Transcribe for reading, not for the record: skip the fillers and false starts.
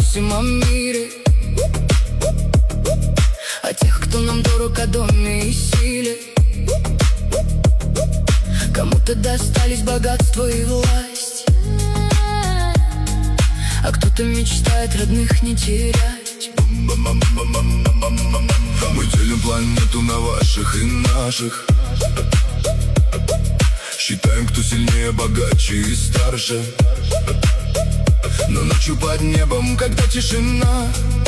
спросим о мире, о тех, кто нам дорог, о доме и силе. Кому-то достались богатство и власть, а кто-то мечтает родных не терять. Мы делим планету на ваших и наших. Считаем, кто сильнее, богаче и старше. Но ночью под небом, когда тишина,